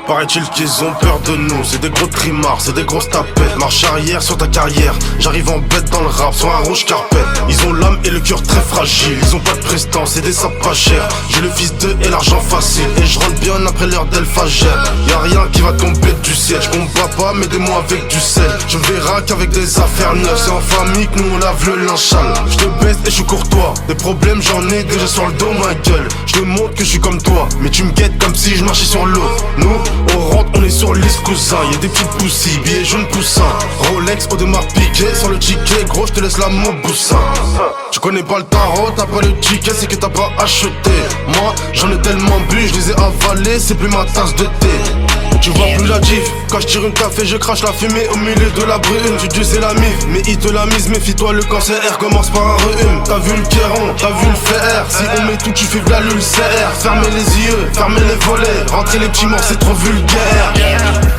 Paraît-il qu'ils ont peur de nous, c'est des gros trimards, c'est des grosses tapettes. Marche arrière sur ta carrière, j'arrive en bête dans le rap, sur un rouge carpet. Ils ont l'âme et le cœur très fragile, ils ont pas de prestance, c'est des sapes pas chers. J'ai le fils d'eux et l'argent facile, et je rentre bien après l'heure d'Elphagère. Y'a rien qui va tomber du ciel, je combats pas mais des mots avec du sel. Je verrai qu'avec des affaires neuves, c'est en famille que nous on lave le linge sale. Je te baisse et je suis courtois, des problèmes j'en ai déjà sur le dos ma gueule. Je te montre que je suis comme toi, mais tu me guettes comme si je marchais sur l'eau. Nous, on rentre, on est sur liste cousin, y'a des petites poussilles, billets jaunes poussins. Rolex, Audemars Piguet, sur le ticket, gros j'te laisse la mot boussin. Tu connais pas le tarot, t'as pas le ticket, c'est que t'as pas acheté. Moi, j'en ai tellement bu, je les ai avalés, c'est plus ma tasse de thé. Tu vois plus la diff, quand je tire une café, je crache la fumée au milieu de la brune. Tu dis c'est la mif, mais il te la mise, méfie-toi, le cancer commence par un rhume. T'as vu le kéron, t'as vu le fer, si on met tout, tu fais de la l'ulcère. Fermez les yeux, fermez les volets, rentrer les petits morts, c'est trop vulgaire.